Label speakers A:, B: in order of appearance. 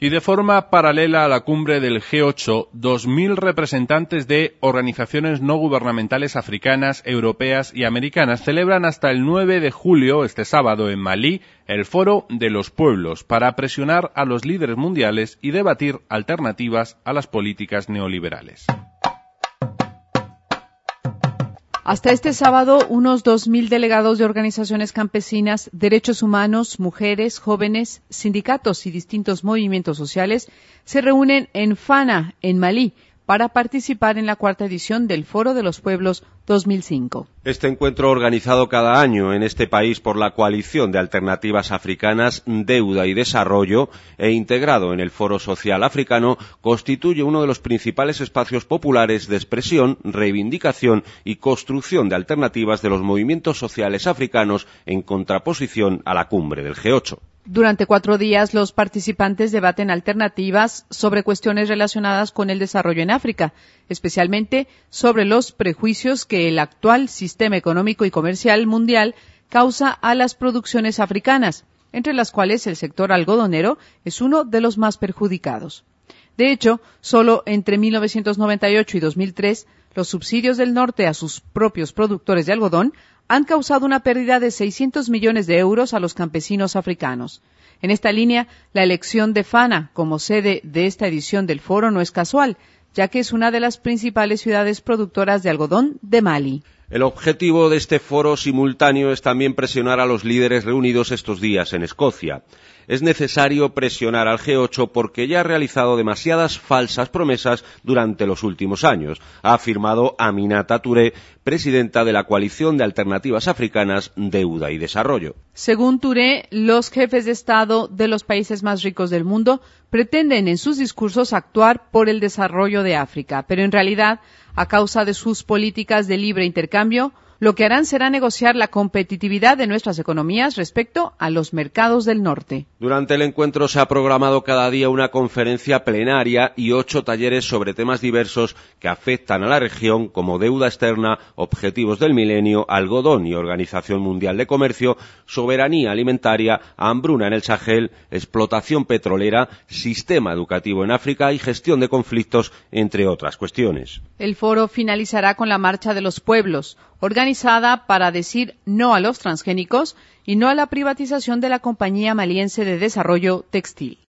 A: Y de forma paralela a la cumbre del G8, 2.000 representantes de organizaciones no gubernamentales africanas, europeas y americanas celebran hasta el 9 de julio, este sábado, en Malí, el Foro de los Pueblos, para presionar a los líderes mundiales y debatir alternativas a las políticas neoliberales.
B: Hasta este sábado, unos 2.000 delegados de organizaciones campesinas, derechos humanos, mujeres, jóvenes, sindicatos y distintos movimientos sociales se reúnen en Fana, en Malí, para participar en la cuarta edición del Foro de los Pueblos 2005.
C: Este encuentro, organizado cada año en este país por la Coalición de Alternativas Africanas, Deuda y Desarrollo, e integrado en el Foro Social Africano, constituye uno de los principales espacios populares de expresión, reivindicación y construcción de alternativas de los movimientos sociales africanos en contraposición a la cumbre del G8.
B: Durante 4 días, los participantes debaten alternativas sobre cuestiones relacionadas con el desarrollo en África, especialmente sobre los prejuicios que el actual sistema económico y comercial mundial causa a las producciones africanas, entre las cuales el sector algodonero es uno de los más perjudicados. De hecho, solo entre 1998 y 2003, los subsidios del norte a sus propios productores de algodón han causado una pérdida de 600 millones de euros a los campesinos africanos. En esta línea, la elección de Fana como sede de esta edición del foro no es casual, ya que es una de las principales ciudades productoras de algodón de Mali.
C: El objetivo de este foro simultáneo es también presionar a los líderes reunidos estos días en Escocia. Es necesario presionar al G8 porque ya ha realizado demasiadas falsas promesas durante los últimos años, ha afirmado Aminata Touré, presidenta de la Coalición de Alternativas Africanas, Deuda y Desarrollo.
B: Según Touré, los jefes de Estado de los países más ricos del mundo pretenden en sus discursos actuar por el desarrollo de África, pero en realidad, a causa de sus políticas de libre intercambio, lo que harán será negociar la competitividad de nuestras economías respecto a los mercados del norte.
C: Durante el encuentro se ha programado cada día una conferencia plenaria y 8 talleres sobre temas diversos que afectan a la región, como deuda externa, objetivos del milenio, algodón y Organización Mundial de Comercio, soberanía alimentaria, hambruna en el Sahel, explotación petrolera, sistema educativo en África y gestión de conflictos, entre otras cuestiones.
B: El foro finalizará con la Marcha de los Pueblos, organizada para decir no a los transgénicos y no a la privatización de la compañía maliense de desarrollo textil.